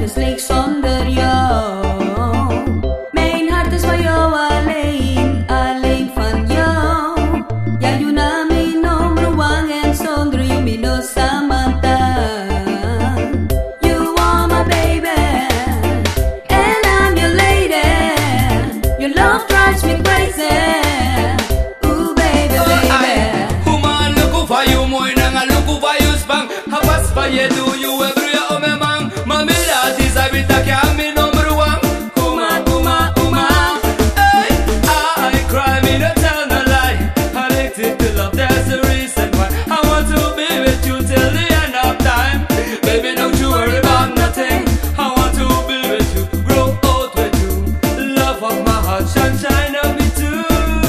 slik zonder jou. Mijn hart is van jou alleen, alleen van jou. Ja, you na mi number one en zonder you mi no samantha. You are my baby and I'm your lady. Your love drives me crazy. Ooh baby, baby. Woman, look for you more than I look for you spang. How was for you do you every year, me man? Mommy, that is a bit that can be number one. Uma, uma, uma. Hey, I cry me no tell no lie. Addicted to love, there's a reason why I want to be with you till the end of time. Baby, don't you worry about nothing. I want to be with you, grow old with you. Love of my heart, sunshine of me too.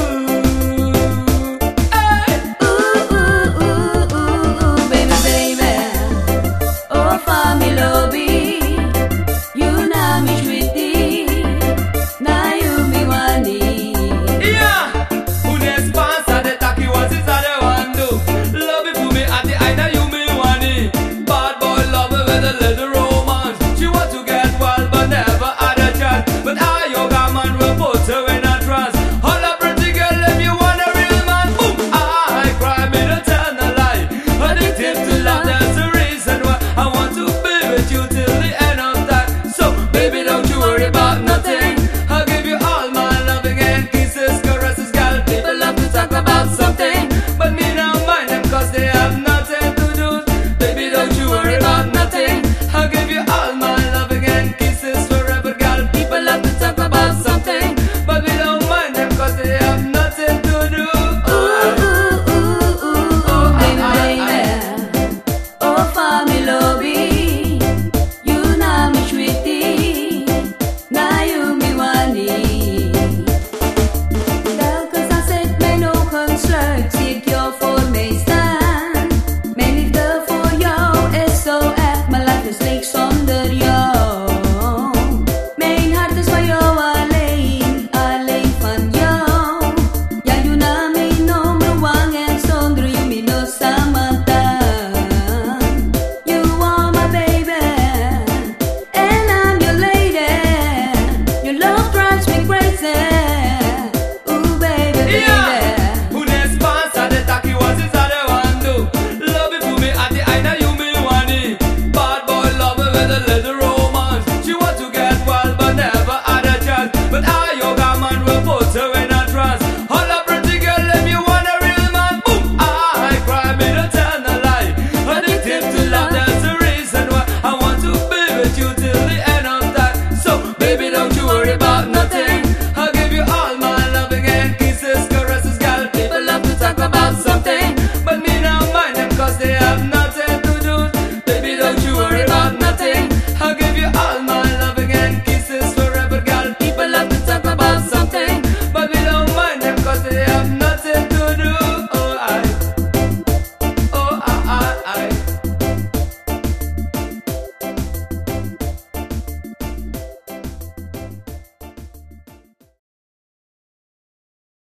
Hey. Ooh, ooh, ooh, ooh, ooh, baby, baby. Oh, for me lobby. You na me sweetie. Na you me wani. Yeah, who next sponsor the tacky was it that I want to love it for me at the end of you me want it. Bad boy love it with a little romance. She want to get wild but never had a chance. But I yoga man will put her in a trance. All a pretty girl if you want a real man. Boom, I cry me to tell no lie. Addicted to love, there's a reason why I want to be with you till the end of time. So baby, don't you worry about nothing. I'll give you all my loving and kisses, caresses, girl. People love to talk about something, but me don't mind them cause they have nothing to do. Baby, don't you worry